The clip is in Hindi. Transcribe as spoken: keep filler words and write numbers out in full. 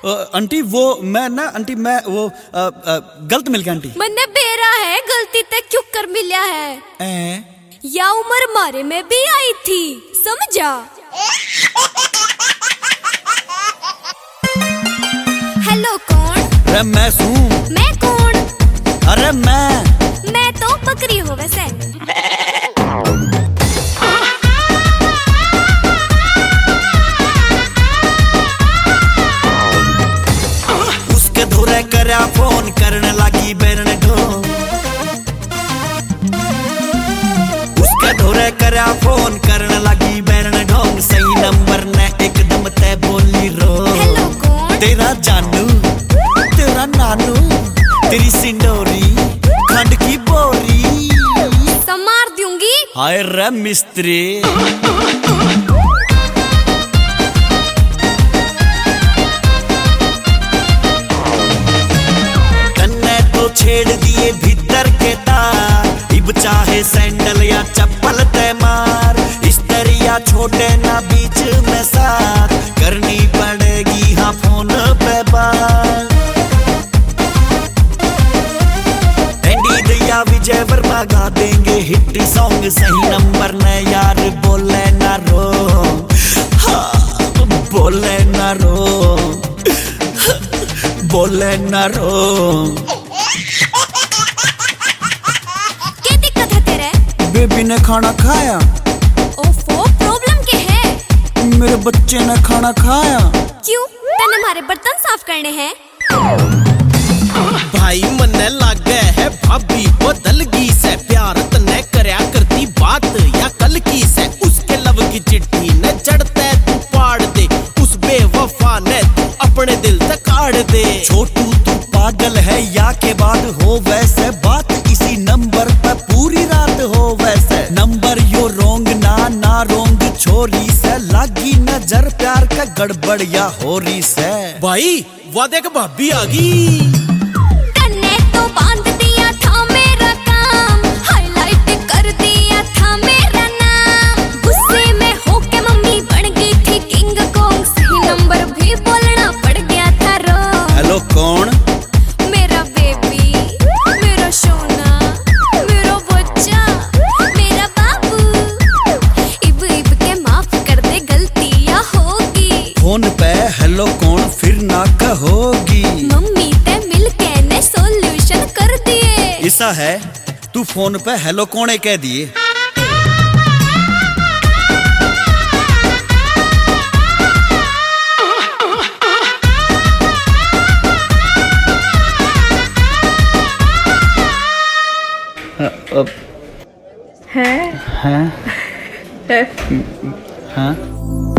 आंटी वो मैं ना आंटी मैं वो आ, आ, गलत मिल गया आंटी। मन्ने बेरा है गलती ते क्यों कर मिला है ए? या उम्र मारे में भी आई थी समझा। हेलो कौन? अरे मैं सू। मैं कौन? अरे मैं मैं तो बकरी हो वैसे। उसके धुरे करया फोन करने लगी बैरन ढो। उसके धुरे करया फोन करने लगी बैरन ढोंग। सही नंबर ने एकदम तय बोली रो। हेलो कौन? तेरा जानू तेरा नानू तेरी सिंडोरी खंड की बोरी समार दूंगी। हाय रे मिस्त्री। कन्ने तो छेड़ दिए भीतर के तार। इब चाहे सैंडल या चप्पल ते मार। इस दरिया छोटे ना बीच में साथ करनी पड़ेगी हाँ फोन पे बात। विजय वर्मा गा देंगे हिट सॉन्ग। सही नंबर ने यार बोले ना रो। हाँ, बोले ना रो बोले ना रो। क्या दिक्कत है तेरे? बेबी ने खाना खाया। ओफो प्रॉब्लम क्या है? मेरे बच्चे ने खाना खाया। क्यों तने हमारे बर्तन साफ करने हैं? भाई मन्ने लागे है भाभी बदलगी से। प्यार तने करया करती बात या कल की से। उसके लब की चिट्ठी ने चढ़ते तू पाड़ दे। उस बेवफा ने तू अपने दिल तक काट दे। छोटू तू पागल है या के बाद हो वैसे। बात इसी नंबर पे पूरी रात हो वैसे। नंबर यो रोंग ना ना रोंग छोरी से। लागी नजर प्यार का गड़बड़ या होरी से। भाई वो देख भाभी आ गई। तो बांध दिया था मेरा काम। हाईलाइट कर दिया था मेरा नाम। गुस्से में होके मम्मी बन गई थी किंग कॉन्ग। सही नंबर भी बोलना पड़ गया था रो। हेलो कौन? मेरा बेबी मेरा सोना मेरा बच्चा मेरा बाबू। इब इब के माफ कर दे गलतियां होगी। फोन पे हेलो कौन फिर ना कहोगी। मम्मी ते मिलके ने सॉल्यूशन कर दिए। ऐसा है तू फोन पे हेलो कौन कह दिए। है हैं हैं हाँ